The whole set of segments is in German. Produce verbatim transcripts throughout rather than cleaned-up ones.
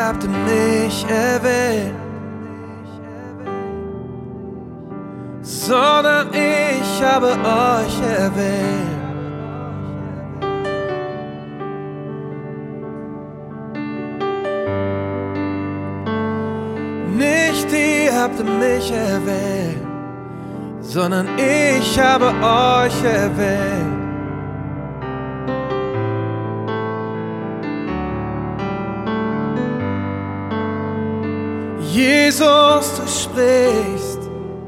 habt mich erwählt, sondern ich habe euch erwählt. Nicht ihr habt mich erwählt, sondern ich habe euch erwählt. Jesus, du sprichst,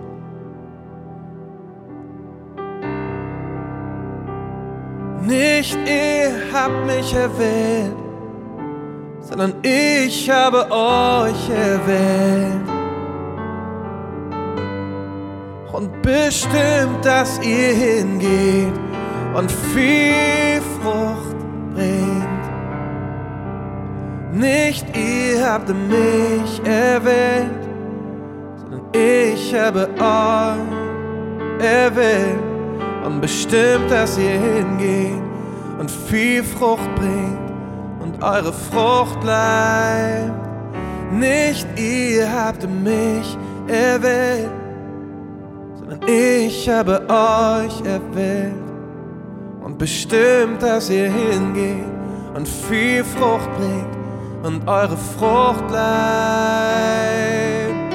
nicht ihr habt mich erwählt, sondern ich habe euch erwählt und bestimmt, dass ihr hingeht und viel Frucht bringt. Nicht ihr habt mich erwählt, sondern ich habe euch erwählt und bestimmt, dass ihr hingeht und viel Frucht bringt und eure Frucht bleibt. Nicht ihr habt mich erwählt, sondern ich habe euch erwählt und bestimmt, dass ihr hingeht und viel Frucht bringt und eure Frucht bleibt.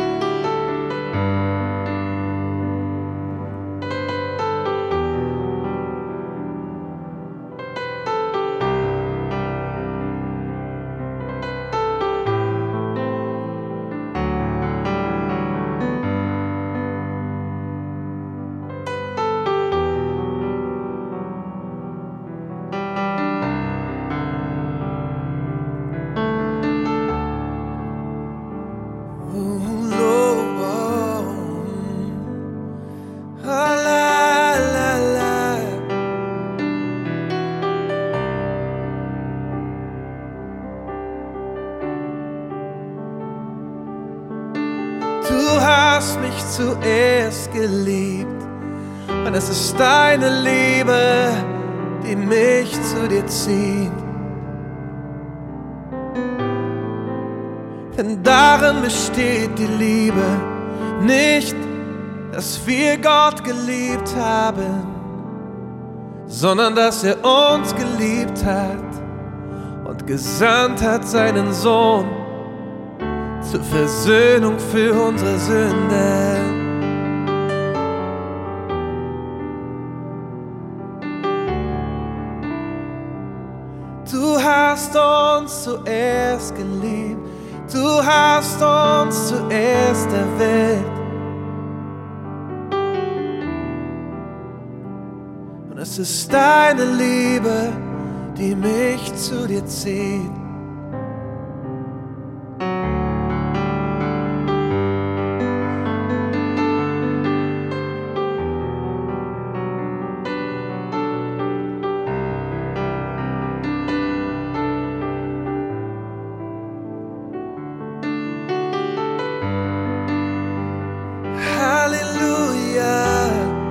Du hast mich zuerst geliebt, und es ist deine Liebe, die mich zu dir zieht. Denn darin besteht die Liebe, nicht, dass wir Gott geliebt haben, sondern dass er uns geliebt hat und gesandt hat seinen Sohn zur Versöhnung für unsere Sünde. Du hast uns zuerst geliebt, du hast uns zuerst erwählt. Und es ist deine Liebe, die mich zu dir zieht. Halleluja,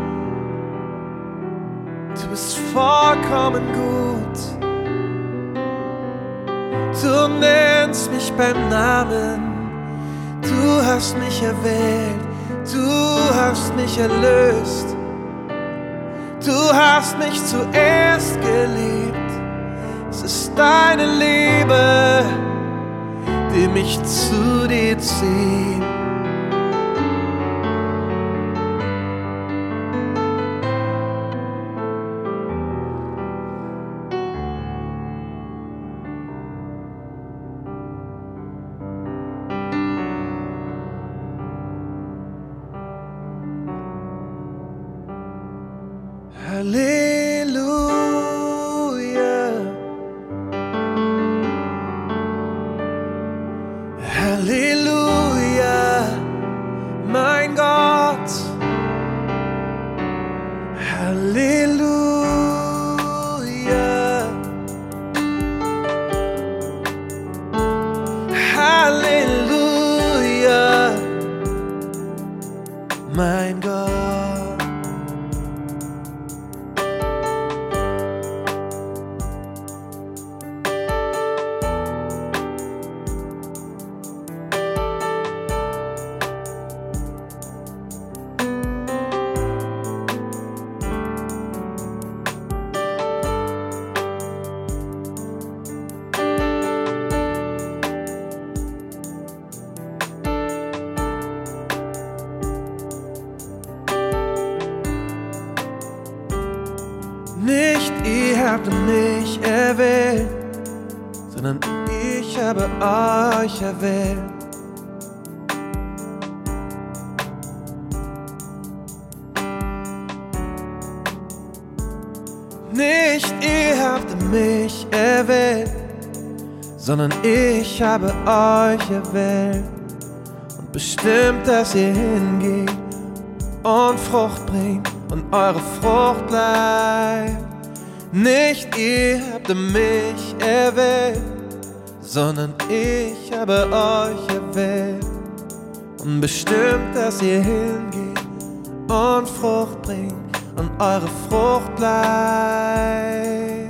du bist vollkommen gut. Du nennst mich beim Namen, du hast mich erwählt, du hast mich erlöst, du hast mich zuerst geliebt. Es ist deine Liebe, die mich zu dir zieht. Halleluja, Halleluja, mein Gott. Halleluja, Halleluja, mein Gott. Nicht ihr habt mich erwählt, sondern ich habe euch erwählt. Nicht ihr habt mich erwählt, sondern ich habe euch erwählt und bestimmt, dass ihr hingeht und Frucht bringt und eure Frucht bleibt. Nicht ihr habt mich erwählt, sondern ich habe euch erwählt und bestimmt, dass ihr hingeht und Frucht bringt und eure Frucht bleibt.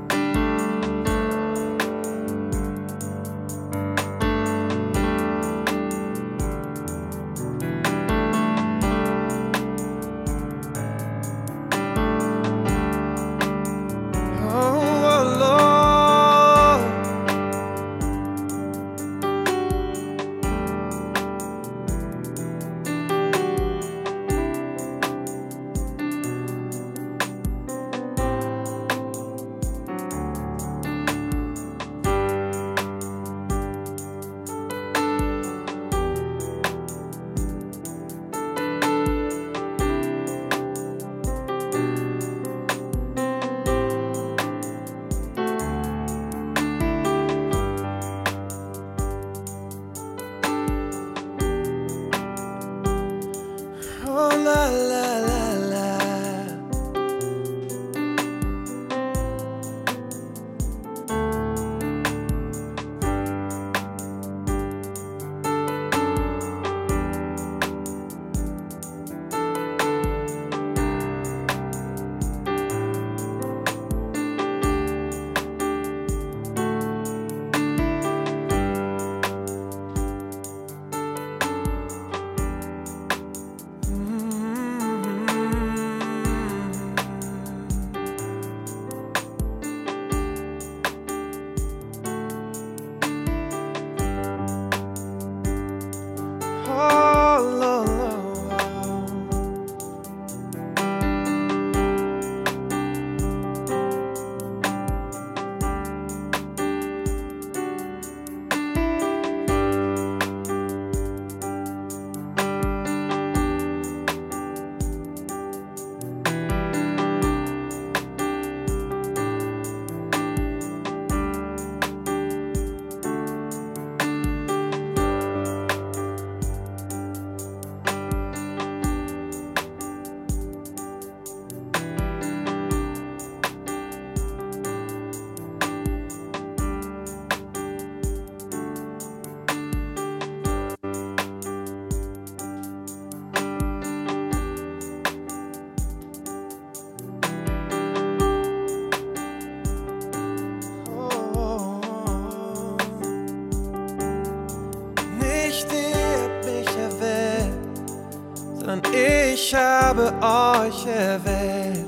Oh la la la la. Sondern ich habe euch erwählt.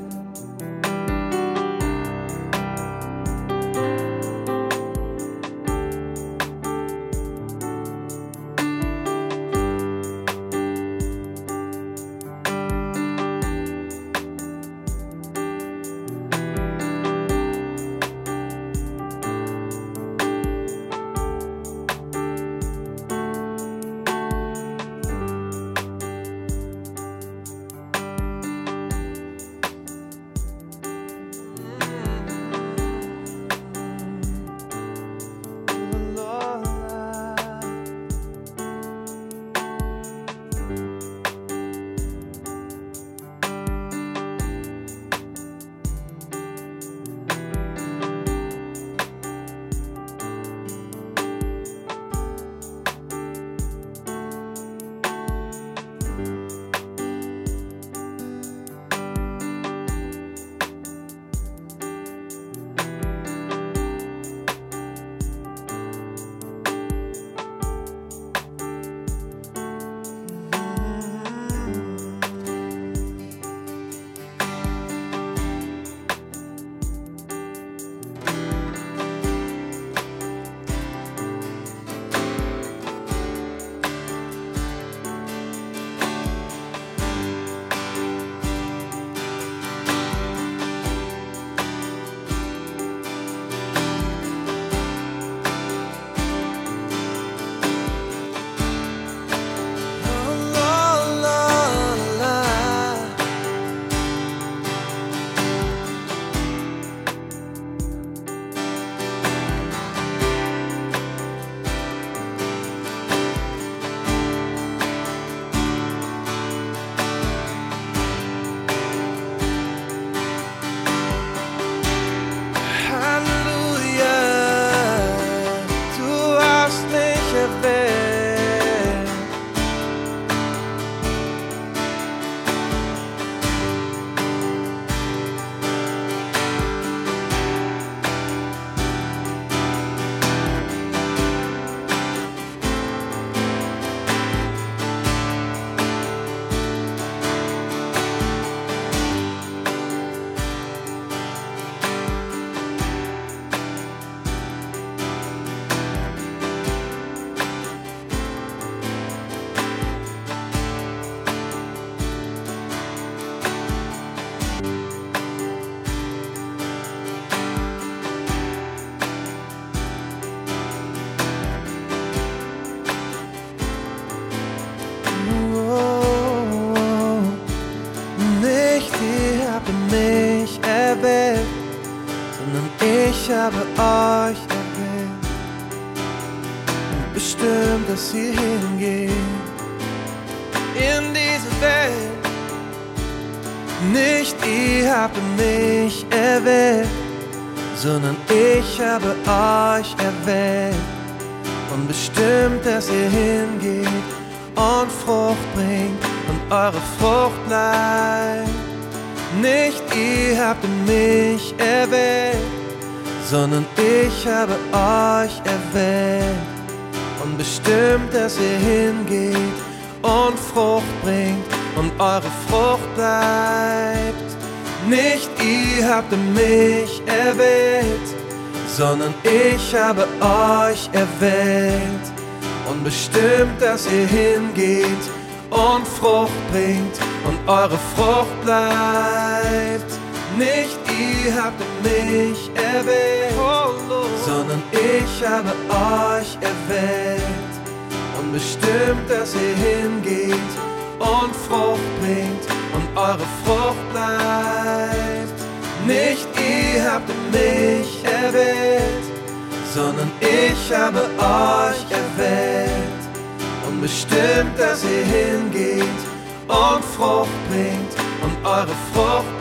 Welt, sondern ich habe euch erwählt und bestimmt, dass ihr hingeht in diese Welt. Nicht ihr habt mich erwählt, sondern ich habe euch erwählt und bestimmt, dass ihr hingeht und Frucht bringt und eure Frucht bleibt. Nicht ihr habt mich erwählt, sondern ich habe euch erwählt und bestimmt, dass ihr hingeht und Frucht bringt und eure Frucht bleibt. Nicht ihr habt mich erwählt, sondern ich habe euch erwählt und bestimmt, dass ihr hingeht und Frucht bringt und eure Frucht bleibt. Nicht ihr habt mich erwählt, sondern ich habe euch erwählt und bestimmt, dass ihr hingeht und Frucht bringt und eure Frucht bleibt. Nicht ihr habt mich erwählt, sondern ich habe euch erwählt und bestimmt, dass ihr hingeht und Frucht bringt und eure Frucht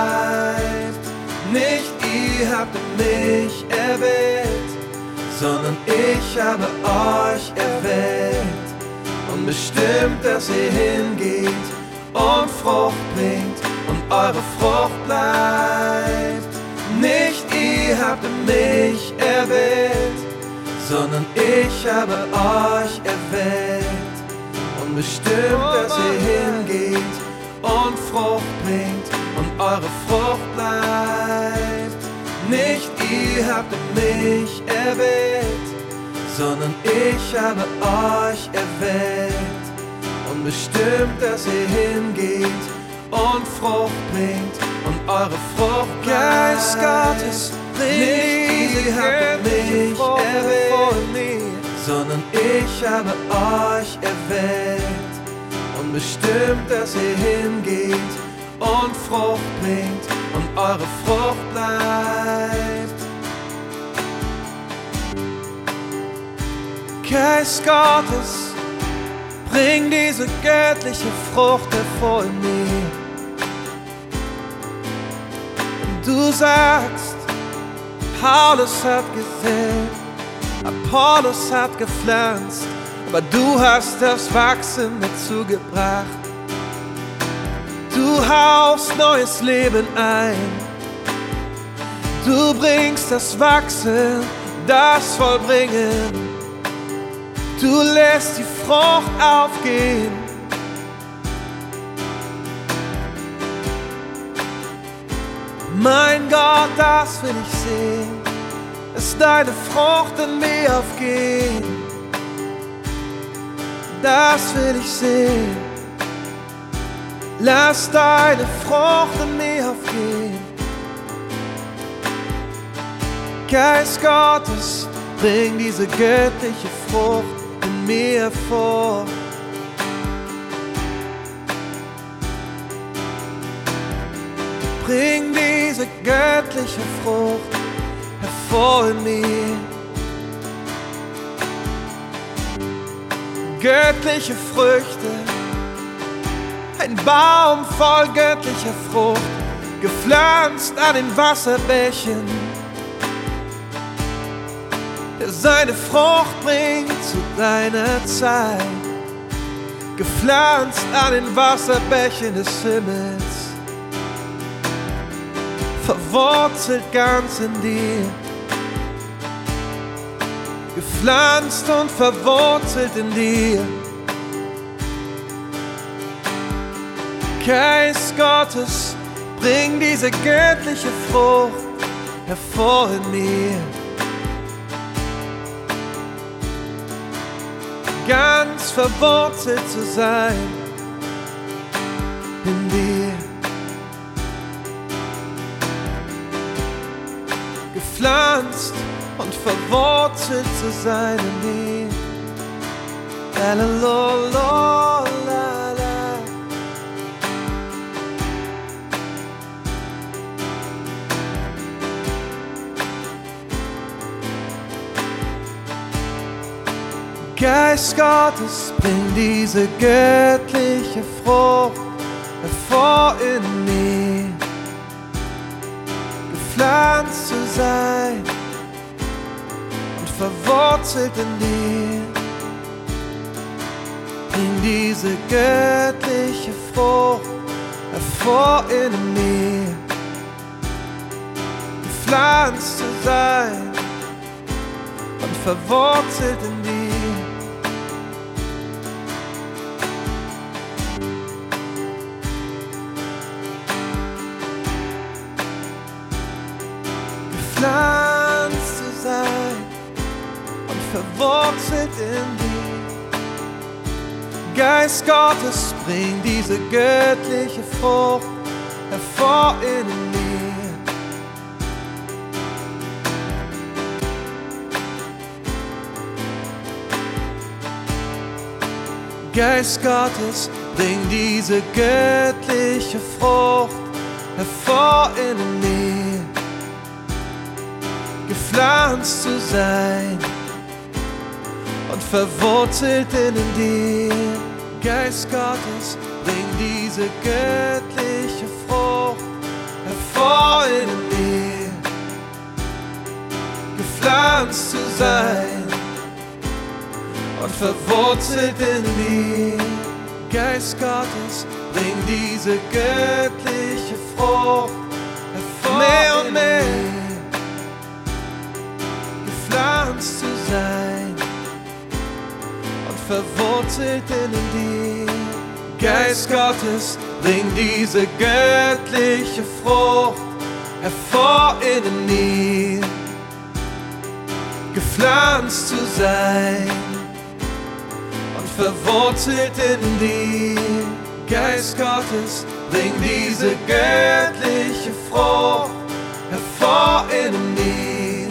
bleibt. Nicht ihr habt mich erwählt, sondern ich habe euch erwählt und bestimmt, dass ihr hingeht und Frucht bringt und eure Frucht bleibt. Nicht ihr habt mich erwählt, sondern ich habe euch erwählt und bestimmt, dass ihr hingeht und Frucht bringt und eure Frucht bleibt. Nicht ihr habt mich erwählt, sondern ich habe euch erwählt und bestimmt, dass ihr hingeht und Frucht bringt und eure Frucht bleibt. Geist Gottes, nicht ihr habt mich erwählt, sondern ich habe euch erwählt und bestimmt, dass ihr hingeht und Frucht bringt und eure Frucht bleibt. Geist Gottes, bring diese göttliche Frucht hervor in mir. Du sagst, Paulus hat gesät, Apollos hat gepflanzt, aber du hast das Wachsen dazu gebracht. Du haust neues Leben ein, du bringst das Wachsen, das Vollbringen. Du lässt die Frucht aufgehen. Mein Gott, das will ich sehen, dass deine Frucht in mir aufgeht. Das will ich sehen. Lass deine Frucht in mir aufgehen. Geist Gottes, bring diese göttliche Frucht in mir vor. Bring diese göttliche Frucht hervor in mir. Göttliche Früchte, ein Baum voll göttlicher Frucht, gepflanzt an den Wasserbächen, der seine Frucht bringt zu deiner Zeit. Gepflanzt an den Wasserbächen des Himmels, verwurzelt ganz in dir. Gepflanzt und verwurzelt in dir. Geist Gottes, bring diese göttliche Frucht hervor in mir. Ganz verwurzelt zu sein in dir. Gepflanzt und verwurzelt zu sein in dir. La la la la la. Geist Gottes, bring diese göttliche Frucht hervor in mir. Gepflanzt zu sein und verwurzelt in dir. Bring diese göttliche Frucht hervor in mir. Gepflanzt zu sein und verwurzelt in dir. Gepflanzt zu sein und verwurzelt in dir. Geist Gottes, bring diese göttliche Frucht hervor in mir. Geist Gottes, bring diese göttliche Frucht hervor in mir. Gepflanzt zu sein und verwurzelt in dir. Geist Gottes, bring diese göttliche Frucht hervor in mir. Gepflanzt zu sein und verwurzelt in dir. Geist Gottes, bring diese göttliche Frucht hervor mehr und mehr. Gepflanzt zu sein und verwurzelt in dir. Geist Gottes, bring diese göttliche Frucht hervor in mir. Gepflanzt zu sein und verwurzelt in dir. Geist Gottes, bring diese göttliche Frucht hervor in mir.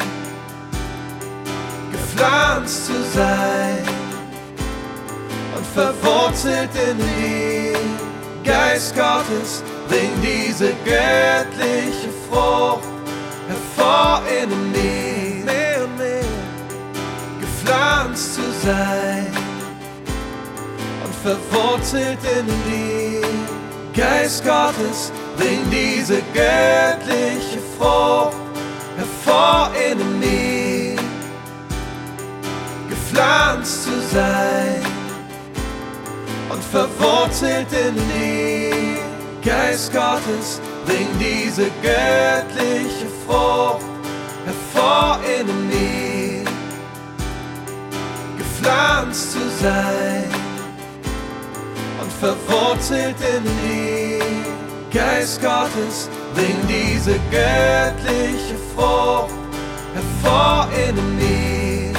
Gepflanzt zu sein und verwurzelt in dir. Geist Gottes, bring diese göttliche Frucht hervor in mir. Mehr und mehr. Gepflanzt zu sein und verwurzelt in dir. Geist Gottes, bring diese göttliche Frucht hervor in mir. Gepflanzt zu sein und verwurzelt in dir. Geist Gottes, bring diese göttliche Frucht hervor in mir. Gepflanzt zu sein und verwurzelt in dir. Geist Gottes, bring diese göttliche Frucht hervor in mir.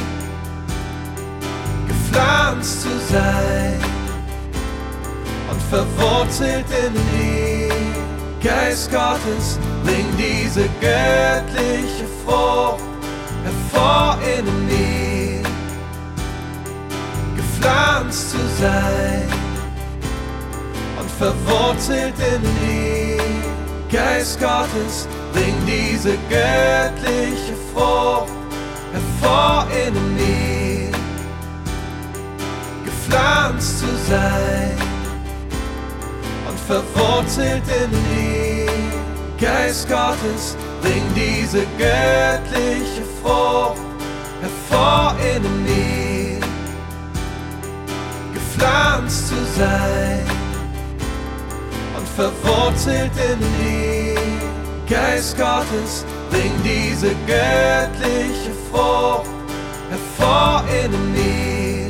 Gepflanzt zu sein und verwurzelt in dir. Geist Gottes, bring diese göttliche Frucht hervor in mir. Gepflanzt zu sein und verwurzelt in dir. Geist Gottes, bring diese göttliche Frucht hervor in mir. Gepflanzt zu sein und verwurzelt in dir. Geist Gottes, bring diese göttliche Frucht hervor in mir. Gepflanzt zu sein und verwurzelt in dir. Geist Gottes, bring diese göttliche Frucht hervor in mir.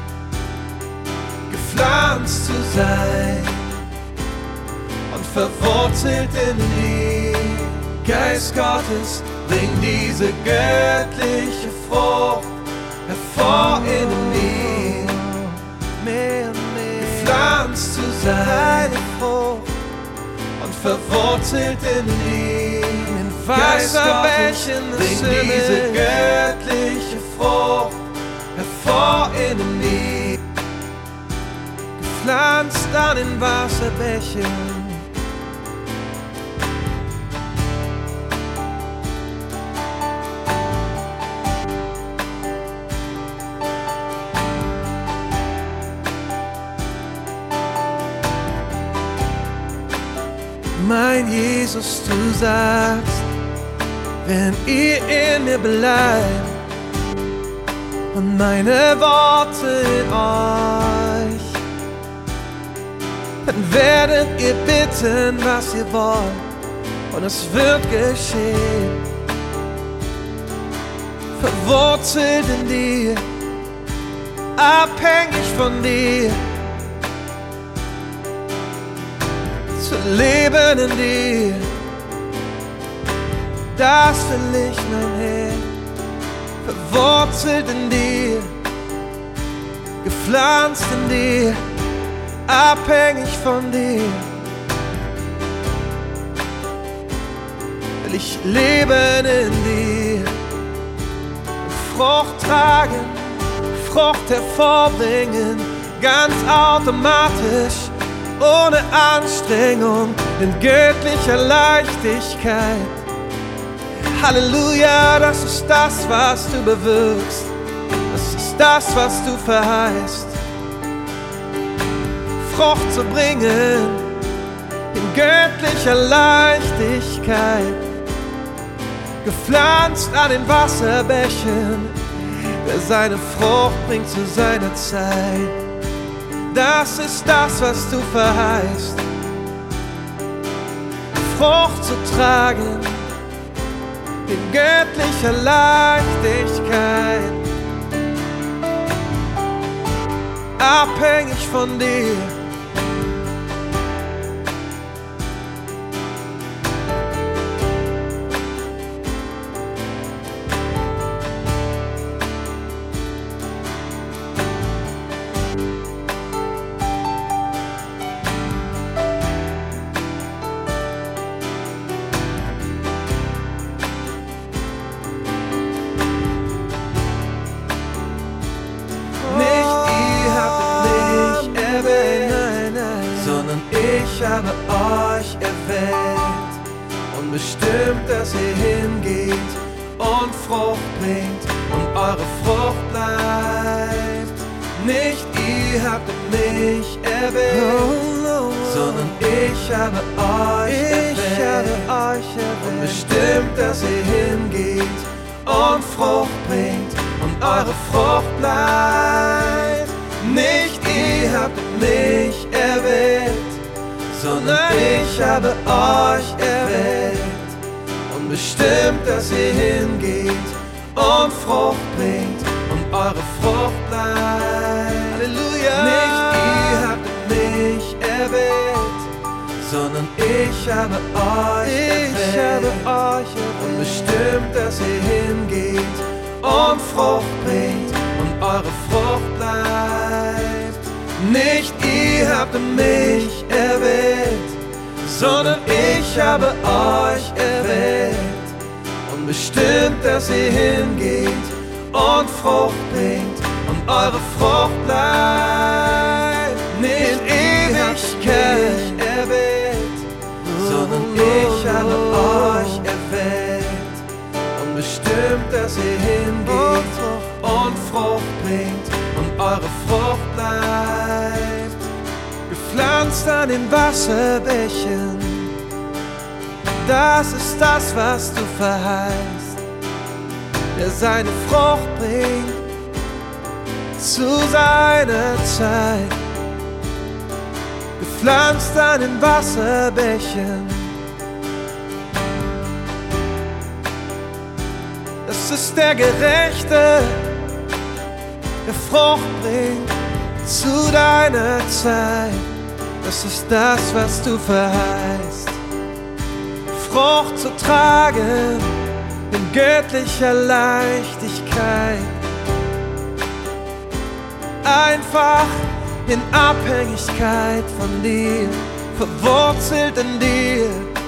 Gepflanzt zu sein und verwurzelt in dir. Geist Gottes, bring diese göttliche Frucht hervor in mir. Mehr und mehr. Gepflanzt zu sein und verwurzelt in dir. In weißer Bächen bring diese göttliche Frucht hervor in mir. Gepflanzt an den Wasserbächen. mein Jesus, du sagst, wenn ihr in mir bleibt und meine Worte in euch, dann werdet ihr bitten, was ihr wollt, und es wird geschehen. Verwurzelt in dir, abhängig von dir, zu leben in dir, das will ich, mein Herr. Verwurzelt in dir, gepflanzt in dir, abhängig von dir, will ich leben in dir, Frucht tragen, Frucht hervorbringen, ganz automatisch, ohne Anstrengung, in göttlicher Leichtigkeit. Halleluja, das ist das, was du bewirkst, das ist das, was du verheißt. Frucht zu bringen, in göttlicher Leichtigkeit, gepflanzt an den Wasserbächen, der seine Frucht bringt zu seiner Zeit. Das ist das, was du verheißt. Frucht zu tragen, in göttlicher Leichtigkeit, abhängig von dir. Ich habe euch erwählt und bestimmt, dass ihr hingeht und Frucht bringt und eure Frucht bleibt. Nicht ihr habt mich erwählt, sondern ich habe euch erwählt und bestimmt, dass ihr hingeht und Frucht bringt und eure Frucht bleibt. Nicht ihr habt mich erwählt, sondern ich habe euch erwählt und bestimmt, dass ihr hingeht und Frucht bringt und eure Frucht bleibt. Halleluja! Nicht ihr habt mich erwählt, sondern ich habe euch ich erwählt, habe euch erwählt und bestimmt, dass ihr hingeht und Frucht bringt und eure Frucht bleibt. Nicht ihr habt mich erwählt, sondern ich habe euch erwählt und bestimmt, dass ihr hingeht und Frucht bringt und eure Frucht bleibt. Nicht in Ewigkeit erwählt, sondern ich habe euch erwählt und bestimmt, dass ihr hingeht und Frucht bringt und eure Frucht bleibt. Gepflanzt an den Wasserbächen, das ist das, was du verheißt, der seine Frucht bringt zu seiner Zeit. Gepflanzt an den Wasserbächen, das ist der Gerechte, der Frucht bringt zu deiner Zeit. Das ist das, was du verheißt. Frucht zu tragen in göttlicher Leichtigkeit, einfach in Abhängigkeit von dir, verwurzelt in dir,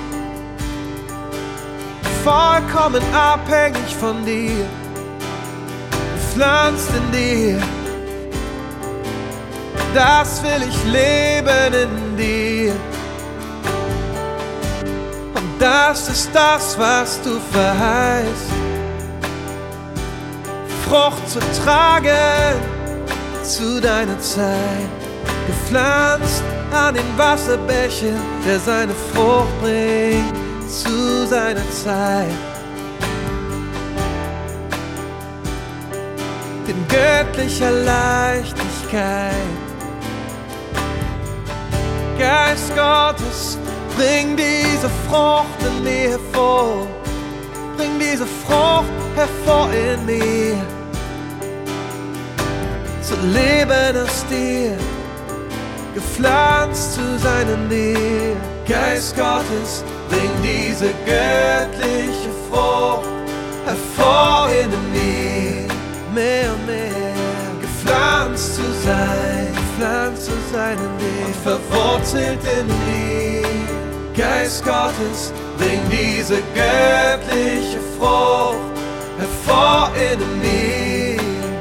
vollkommen abhängig von dir, gepflanzt in dir. Das will ich leben in dir. Und das ist das, was du verheißt. Frucht zu tragen zu deiner Zeit, gepflanzt an den Wasserbächen, der seine Frucht bringt zu seiner Zeit. In göttlicher Leichtigkeit. Geist Gottes, bring diese Frucht in mir hervor. Bring diese Frucht hervor in mir. Zu leben aus dir, gepflanzt zu seiner Nähe. Geist Gottes, bring diese göttliche Frucht hervor in mir. Mehr und mehr gepflanzt zu sein, gepflanzt zu sein in dir und verwurzelt in dir. Geist Gottes, bring diese göttliche Frucht hervor in mir.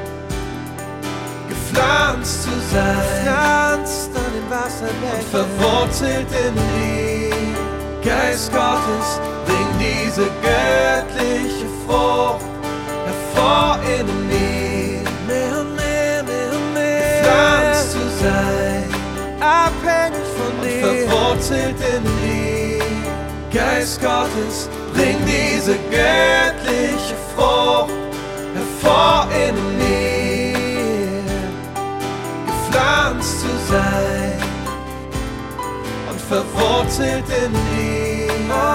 Gepflanzt zu sein, gepflanzt an den Wasserbächen und verwurzelt in dir. Geist Gottes, bring diese göttliche Frucht hervor in mir. Mehr und mehr, mehr und mehr gepflanzt zu sein, abhängig von dir und verwurzelt in dir. Geist Gottes, bring diese göttliche Frucht hervor in mir. Gepflanzt zu sein und verwurzelt in mir.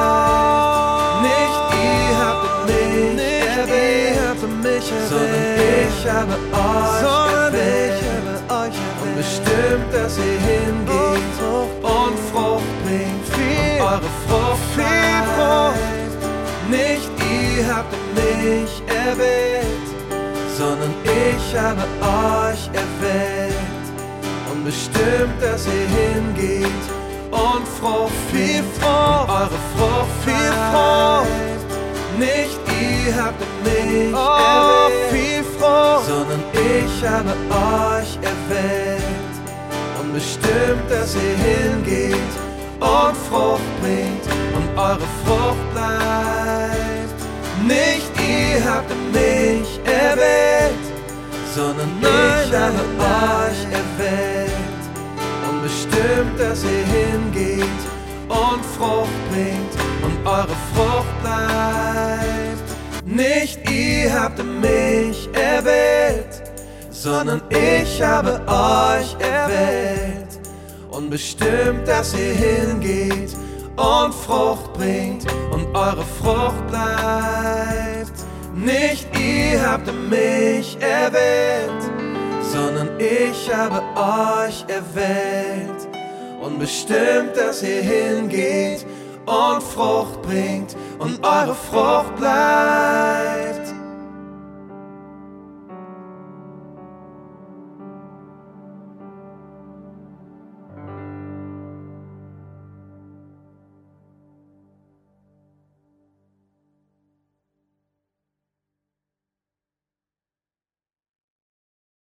Oh, nicht ihr habt mich nicht erwählt, mich sondern ich habe euch sondern erwählt, ich habe euch erwählt und bestimmt, dass ihr hingeht und, und Frucht bringt, viel, und eure Frucht viel Frucht. Nicht ihr habt mich erwählt, sondern ich habe euch erwählt und bestimmt, dass ihr hingeht und Frucht viel Frucht, und eure Frucht viel Frucht. Nicht ihr habt mich oh, erwählt, viel Frucht, sondern ich habe euch erwählt und bestimmt, dass ihr hingeht und Frucht bringt und eure Frucht bleibt. Nicht ihr habt mich erwählt, sondern ich habe euch erwählt und bestimmt, dass ihr hingeht und Frucht bringt und eure Frucht bleibt. Nicht ihr habt mich erwählt, sondern ich habe euch erwählt und bestimmt, dass ihr hingeht und Frucht bringt und eure Frucht bleibt. Nicht ihr habt mich erwählt, sondern ich habe euch erwählt und bestimmt, dass ihr hingeht und Frucht bringt und eure Frucht bleibt.